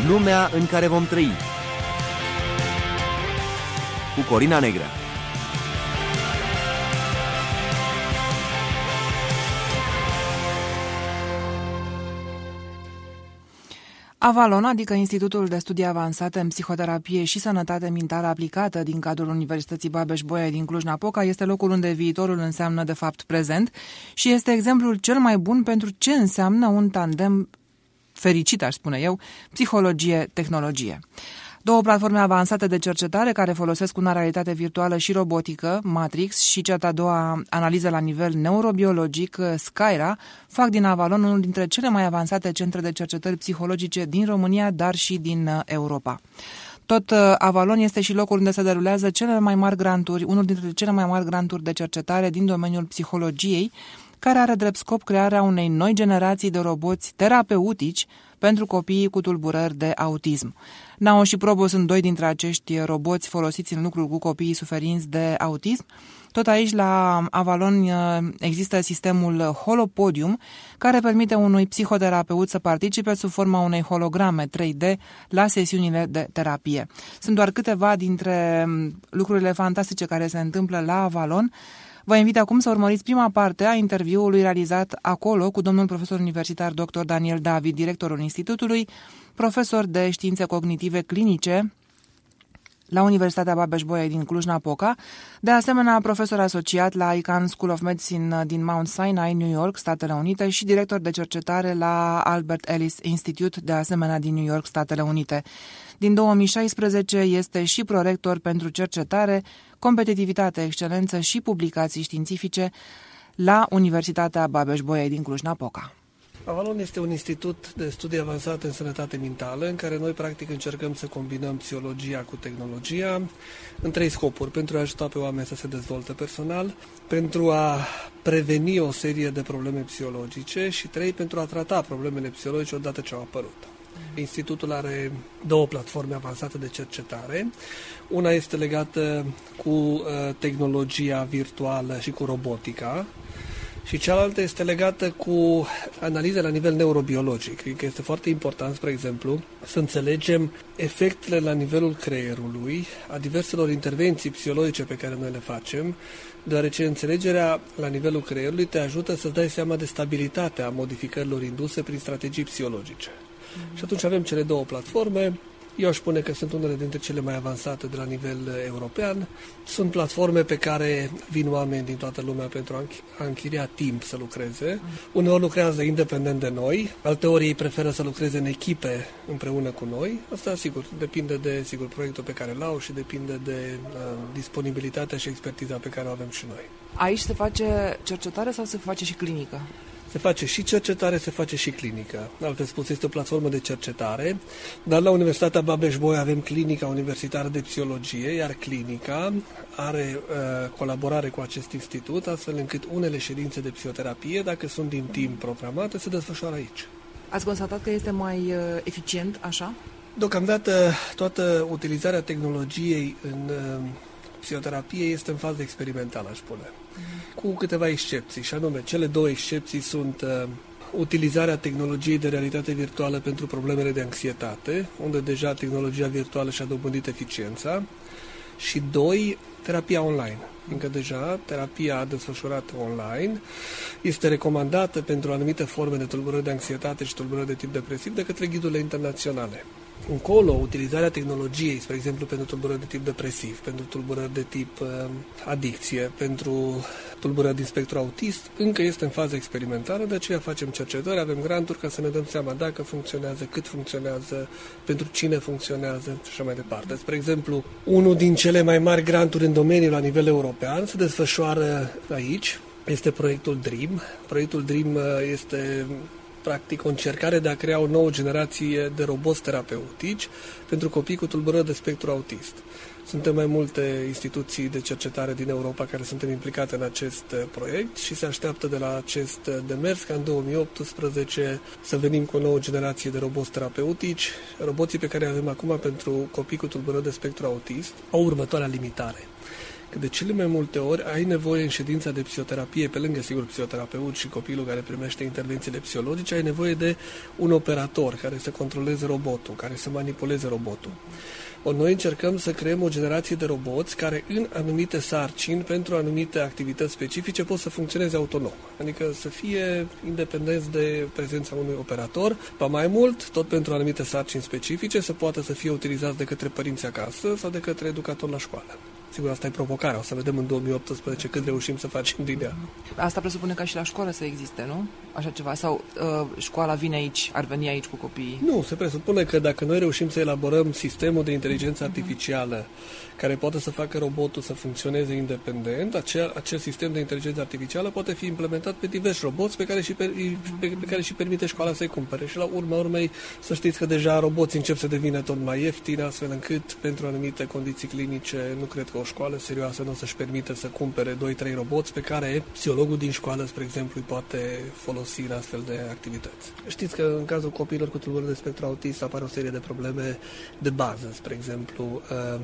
Lumea în care vom trăi, cu Corina Negrea. Avalon, adică Institutul de Studii Avansate în Psihoterapie și Sănătate Mentală Aplicată din cadrul Universității Babeș-Bolyai din Cluj-Napoca, este locul unde viitorul înseamnă de fapt prezent și este exemplul cel mai bun pentru ce înseamnă un tandem fericit, aș spune eu, psihologie-tehnologie. Două platforme avansate de cercetare care folosesc una realitate virtuală și robotică, Matrix, și cea de-a doua analiză la nivel neurobiologic, Skyra, fac din Avalon unul dintre cele mai avansate centre de cercetări psihologice din România, dar și din Europa. Tot Avalon este și locul unde se derulează cele mai mari granturi, unul dintre cele mai mari granturi de cercetare din domeniul psihologiei, care are drept scop crearea unei noi generații de roboți terapeutici pentru copiii cu tulburări de autism. Nao și Probo sunt doi dintre acești roboți folosiți în lucrul cu copiii suferinți de autism. Tot aici, la Avalon, există sistemul Holopodium, care permite unui psihoterapeut să participe sub forma unei holograme 3D la sesiunile de terapie. Sunt doar câteva dintre lucrurile fantastice care se întâmplă la Avalon. Vă invit acum să urmăriți prima parte a interviului realizat acolo cu domnul profesor universitar dr. Daniel David, directorul Institutului, profesor de științe cognitive clinice la Universitatea Babeș-Bolyai din Cluj-Napoca, de asemenea profesor asociat la Icahn School of Medicine din Mount Sinai, New York, Statele Unite, și director de cercetare la Albert Ellis Institute, de asemenea din New York, Statele Unite. Din 2016 este și prorector pentru cercetare, competitivitate, excelență și publicații științifice la Universitatea Babeș-Bolyai din Cluj-Napoca. Avalon este un institut de studii avansate în sănătate mentală, în care noi practic încercăm să combinăm psihologia cu tehnologia în trei scopuri: pentru a ajuta pe oameni să se dezvolte personal, pentru a preveni o serie de probleme psihologice și trei, pentru a trata problemele psihologice odată ce au apărut. Institutul are două platforme avansate de cercetare. Una este legată cu tehnologia virtuală și cu robotica, și cealaltă este legată cu analize la nivel neurobiologic. Cred că este foarte important, spre exemplu, să înțelegem efectele la nivelul creierului a diverselor intervenții psihologice pe care noi le facem, deoarece înțelegerea la nivelul creierului te ajută să-ți dai seama de stabilitatea modificărilor induse prin strategii psihologice. Și atunci avem cele două platforme. Eu aș spune că sunt unele dintre cele mai avansate de la nivel european. Sunt platforme pe care vin oameni din toată lumea pentru a închiria timp să lucreze. Uneori lucrează independent de noi, alteori ei preferă să lucreze în echipe împreună cu noi. Asta, sigur, depinde de proiectul pe care îl au și depinde de disponibilitatea și expertiza pe care o avem și noi. Aici se face cercetare sau se face și clinică? Se face și cercetare, se face și clinică. Altfel spus, este o platformă de cercetare, dar la Universitatea Babeș-Bolyai avem clinica universitară de psihologie, iar clinica are colaborare cu acest institut, astfel încât unele ședințe de psihoterapie, dacă sunt din timp programate, se desfășoară aici. Ați constatat că este mai eficient așa? Deocamdată, toată utilizarea tehnologiei în psihoterapie este în fază experimentală, aș spune. Cu câteva excepții, și anume, cele două excepții sunt utilizarea tehnologiei de realitate virtuală pentru problemele de anxietate, unde deja tehnologia virtuală și-a dobândit eficiența, și doi, terapia online, fiindcă deja terapia desfășurată online este recomandată pentru anumite forme de tulburări de anxietate și tulburări de tip depresiv de către ghidurile internaționale. Încolo, utilizarea tehnologiei, spre exemplu, pentru tulburări de tip depresiv, pentru tulburări de tip adicție, pentru tulburări din spectru autist, încă este în fază experimentală, de aceea facem cercetări, avem granturi ca să ne dăm seama dacă funcționează, cât funcționează, pentru cine funcționează și așa mai departe. Spre exemplu, unul din cele mai mari granturi în domeniu la nivel european se desfășoară aici, este proiectul DREAM. Proiectul DREAM este practic o încercare de a crea o nouă generație de roboți terapeutici pentru copii cu tulburări de spectru autist. Suntem mai multe instituții de cercetare din Europa care suntem implicate în acest proiect și se așteaptă de la acest demers ca în 2018 să venim cu o nouă generație de roboți terapeutici. Roboții pe care avem acum pentru copii cu tulburări de spectru autist au următoarea limitare, că de cele mai multe ori ai nevoie în ședința de psihoterapie, pe lângă, sigur, psihoterapeut și copilul care primește intervențiile psihologice, ai nevoie de un operator care să controleze robotul, care să manipuleze robotul. Noi încercăm să creăm o generație de roboți care în anumite sarcini, pentru anumite activități specifice, pot să funcționeze autonom. Adică să fie independenți de prezența unui operator, ba mai mult, tot pentru anumite sarcini specifice, să poată să fie utilizați de către părinți acasă sau de către educator la școală. Sigur, asta e provocarea. O să vedem în 2018 cât reușim să facem din ea. Asta presupune ca și la școală să existe, nu? Așa ceva? Sau școala vine aici, ar veni aici cu copiii? Nu, se presupune că dacă noi reușim să elaborăm sistemul de inteligență artificială care poate să facă robotul să funcționeze independent, acel sistem de inteligență artificială poate fi implementat pe diversi roboți pe care și permite școala să-i cumpere. Și la urma urmei, să știți că deja roboții încep să devină tot mai ieftini, astfel încât, pentru anumite condiții clinice, nu cred că o școală serioasă nu o să-și permite să cumpere 2-3 roboți pe care psihologul din școală, spre exemplu, îi poate folosi în astfel de activități. Știți că în cazul copiilor cu tulburări de spectru autist apare o serie de probleme de bază, spre exemplu,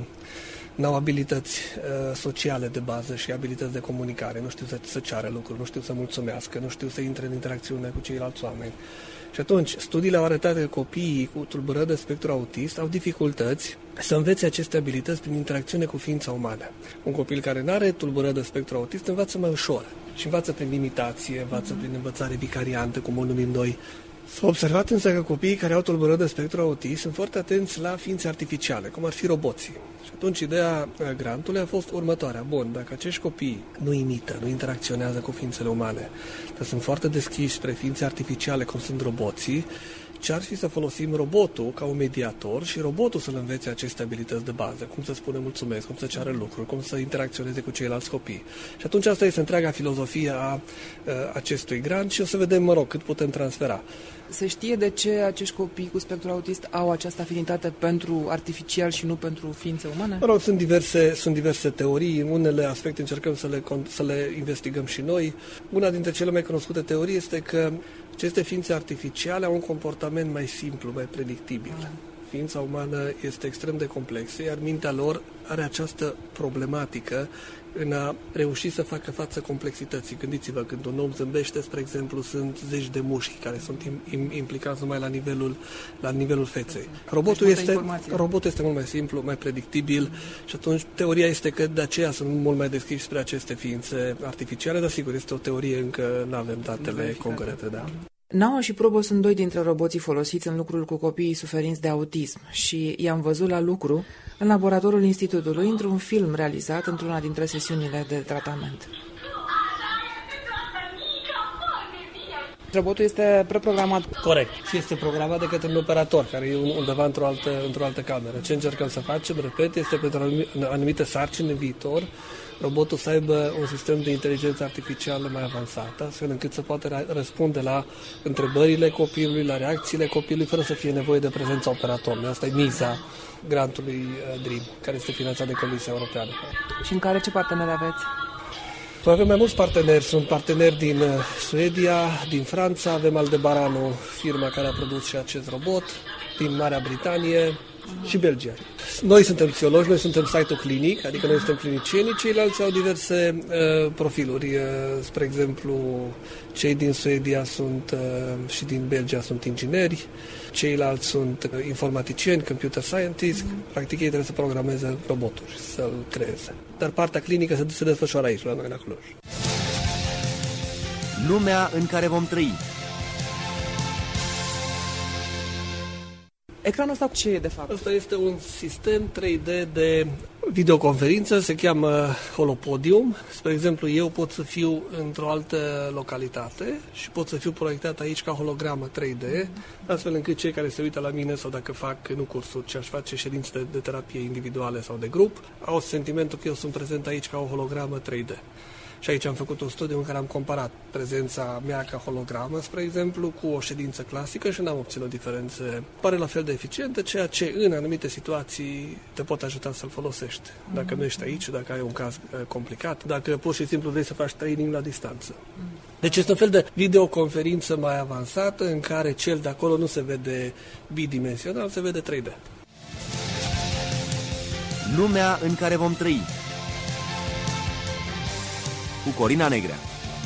n-au abilități sociale de bază și abilități de comunicare, nu știu să ceară lucruri, nu știu să mulțumească, nu știu să intre în interacțiune cu ceilalți oameni. Și atunci, studiile au arătat că copiii cu tulburări de spectru autist au dificultăți să învețe aceste abilități prin interacțiune cu ființa umană. Un copil care nu are tulburări de spectru autist învață mai ușor și învață prin imitație, învață prin învățare vicariantă, cum o numim noi. S-a observat însă că copiii care au tulburări de spectru autist sunt foarte atenți la ființe artificiale, cum ar fi roboții. Și atunci ideea grantului a fost următoarea. Bun, dacă acești copii nu imită, nu interacționează cu ființele umane, dar sunt foarte deschiși spre ființe artificiale, cum sunt roboții, ce-ar fi să folosim robotul ca un mediator și robotul să-l învețe aceste abilități de bază, cum să spune mulțumesc, cum să ceară lucruri, cum să interacționeze cu ceilalți copii. Și atunci asta este întreaga filozofie a acestui grant și o să vedem, cât putem transfera. Se știe de ce acești copii cu spectru autist au această afinitate pentru artificial și nu pentru ființe umane? Sunt diverse teorii, unele aspecte încercăm să le investigăm și noi. Una dintre cele mai cunoscute teorii este că aceste ființe artificiale au un comportament mai simplu, mai predictibil. Ființa umană este extrem de complexă, iar mintea lor are această problematică în a reuși să facă față complexității. Gândiți-vă, când un om zâmbește, spre exemplu, sunt zeci de mușchi care sunt implicați numai la nivelul feței. Robotul este mult mai simplu, mai predictibil și atunci teoria este că de aceea sunt mult mai deschiși spre aceste ființe artificiale, dar sigur, este o teorie, încă nu avem datele concrete, da. Naua și Probo sunt doi dintre roboții folosiți în lucrul cu copiii suferinți de autism și i-am văzut la lucru în laboratorul institutului într-un film realizat într-una dintre sesiunile de tratament. Robotul este preprogramat. Corect. Și este programat de către un operator care e undeva într-o altă cameră. Ce încercăm să facem, repet, este pentru anumite sarcini în viitor robotul să aibă un sistem de inteligență artificială mai avansat, astfel încât să poată răspunde la întrebările copilului, la reacțiile copilului, fără să fie nevoie de prezența operatorului. Asta e miza grantului DREAM, care este finanțat de Comisia Europeană. Și în care ce parteneri aveți? Avem mai mulți parteneri. Sunt parteneri din Suedia, din Franța, avem Aldebaranu, firma care a produs și acest robot, din Marea Britanie și Belgia. Noi suntem psihologi, noi suntem site-ul clinic, adică noi suntem clinicieni, ceilalți au diverse profiluri. Spre exemplu, cei din Suedia și din Belgia sunt ingineri, ceilalți sunt informaticieni, computer scientists, practic ei trebuie să programeze robotul și să-l creeze. Dar partea clinică se desfășoară aici, la noi, la Cluj. Lumea în care vom trăi. Ecranul ăsta ce e, de fapt? Asta este un sistem 3D de videoconferință, se cheamă Holopodium. Spre exemplu, eu pot să fiu într-o altă localitate și pot să fiu proiectat aici ca hologramă 3D, astfel încât cei care se uită la mine sau dacă fac, nu cursuri, ci aș face ședințe de terapie individuale sau de grup, au sentimentul că eu sunt prezent aici ca o hologramă 3D. Și aici am făcut un studiu în care am comparat prezența mea ca hologramă, spre exemplu, cu o ședință clasică și n-am obținut diferențe. Pare la fel de eficientă, ceea ce în anumite situații te pot ajuta să-l folosești. Dacă nu ești aici, dacă ai un caz complicat, dacă pur și simplu vrei să faci training la distanță. Deci este un fel de videoconferință mai avansată în care cel de acolo nu se vede bidimensional, se vede 3D. Lumea în care vom trăi. cu Corina Negrea.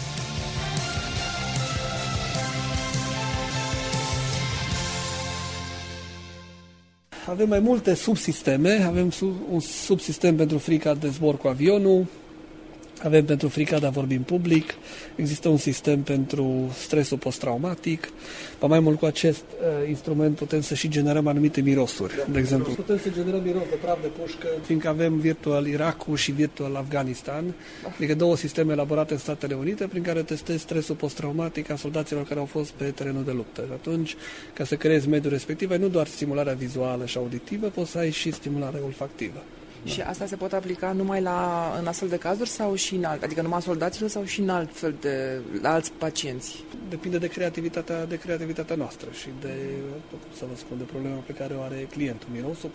Avem mai multe subsisteme. Avem un subsistem pentru frica de zbor cu avionul, avem pentru frica de a vorbi în public, există un sistem pentru stresul post-traumatic. Mai mult, cu acest instrument putem să și generăm anumite mirosuri. De exemplu, putem să generăm miros de praf de pușcă, fiindcă avem virtual Irakul și virtual Afganistan, adică două sisteme elaborate în Statele Unite prin care testezi stresul post-traumatic a soldaților care au fost pe terenul de luptă. Și atunci, ca să creezi mediul respectiv, ai nu doar stimularea vizuală și auditivă, poți să ai și stimularea olfactivă. Și asta se pot aplica numai în astfel de cazuri sau și în alt, adică numai soldaților sau și în alt fel la alți pacienți? Depinde de creativitatea noastră și de, cum să vă spun, de problema pe care o are clientul. Mirosul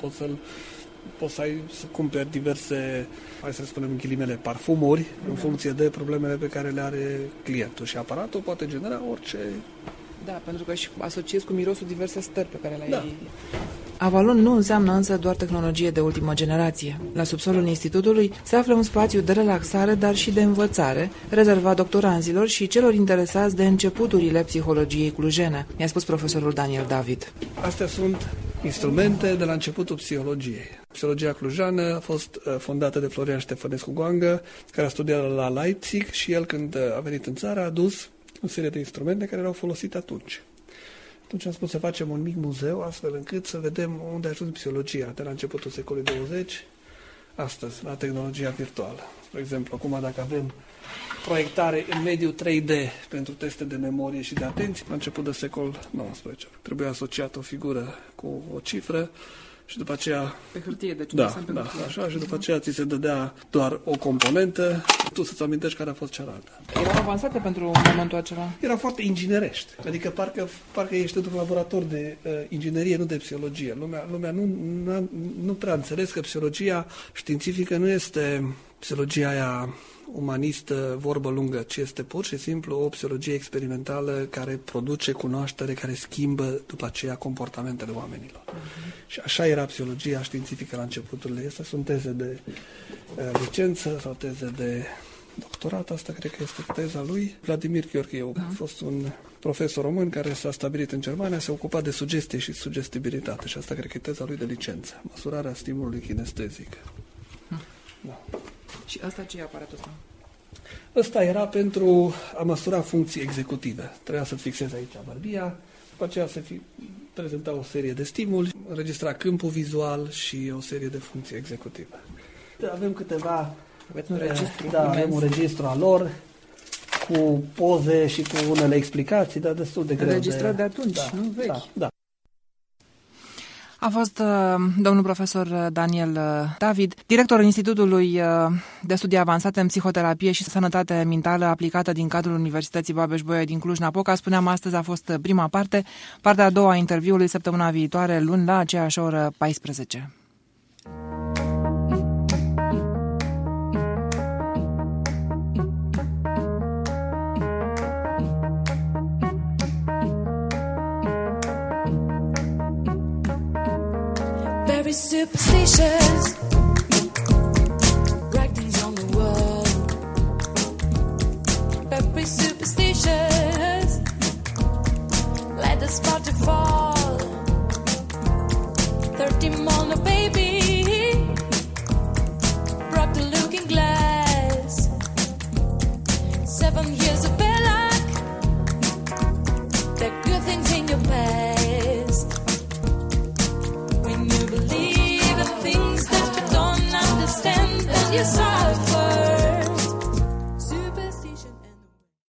poți să cumperi diverse, hai să spunem în ghilimele, parfumuri în funcție de problemele pe care le are clientul și aparatul poate genera orice. Da, pentru că și asociezi cu mirosul diverse stări pe care le ai. Avalon nu înseamnă însă doar tehnologie de ultimă generație. La subsolul institutului se află un spațiu de relaxare, dar și de învățare, rezervat doctoranzilor și celor interesați de începuturile psihologiei clujene, mi-a spus profesorul Daniel David. Astea sunt instrumente de la începutul psihologiei. Psihologia clujană a fost fondată de Florian Ștefănescu Goangă, care a studiat la Leipzig și el, când a venit în țară, a adus o serie de instrumente care erau folosite atunci. Atunci am spus să facem un mic muzeu, astfel încât să vedem unde a ajuns psihologia de la începutul secolului 20, astăzi, la tehnologia virtuală. Spre exemplu, acum dacă avem proiectare în mediul 3D pentru teste de memorie și de atenție, la început de secol XIX. Trebuia asociată o figură cu o cifră și după aceea... Pe hârtie, deci da, așa, și după aceea ți se dădea doar o componentă, tu să-ți amintești care a fost cealaltă. Erau avansate pentru momentul acela? Erau foarte inginerești, adică parcă ești într-un laborator de inginerie, nu de psihologie. Lumea nu prea înțeles că psihologia științifică nu este psihologia aia umanistă, vorbă lungă, ci este pur și simplu o psihologie experimentală care produce cunoaștere, care schimbă după aceea comportamentele oamenilor. Și așa era psihologia științifică la începuturile. Astea sunt teze de licență sau teze de doctorat. Asta cred că este teza lui. Vladimir Gheorgheu a fost un profesor român care s-a stabilit în Germania, s-a ocupat de sugestie și sugestibilitate și asta cred că e teza lui de licență. Măsurarea stimulului kinestezic. Da. Și asta ce e aparatul ăsta? Ăsta era pentru a măsura funcții executive. Trebuia să-ți fixezi aici barbia, după aceea să prezenta o serie de stimuli, înregistra câmpul vizual și o serie de funcții executive. Avem câteva... Aveți un registru avem un registru al lor, cu poze și cu unele explicații, dar destul de greu. Înregistrat de atunci, nu vechi. Da. A fost domnul profesor Daniel David, directorul Institutului de Studii Avansate în Psihoterapie și Sănătate Mentală aplicată din cadrul Universității Babeș-Bolyai din Cluj-Napoca. Spuneam, astăzi a fost prima parte, partea a doua a interviului săptămâna viitoare, luni, la aceeași oră 14. Very superstitious, writings on the wall. Very superstitious, let the spot to fall. 30 more, no baby, broke the looking glass. 7 years of bad luck, the good things in your past. When you believe in things that you don't understand, that you saw.